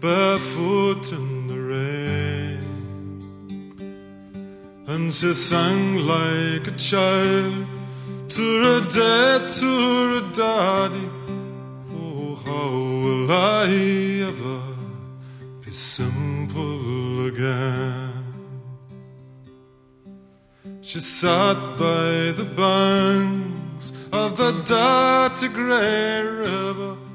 barefoot in the rain. And she sang like a child to her dad, to her daddy. Oh, how will I ever be simple again? She sat by the banks of the dirty grey river,